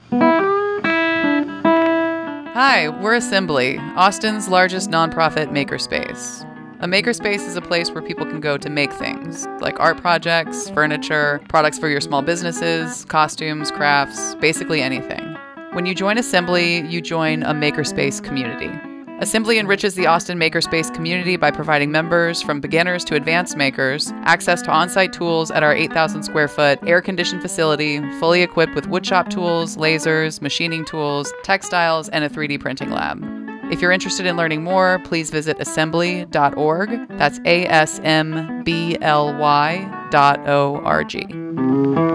Hi, we're Assembly, Austin's largest nonprofit makerspace. A makerspace is a place where people can go to make things, like art projects, furniture, products for your small businesses, costumes, crafts, basically anything. When you join Assembly, you join a makerspace community. Assembly enriches the Austin makerspace community by providing members, from beginners to advanced makers, access to on-site tools at our 8,000 square foot air-conditioned facility, fully equipped with woodshop tools, lasers, machining tools, textiles, and a 3D printing lab. If you're interested in learning more, please visit assembly.org. That's ASMBLY.org.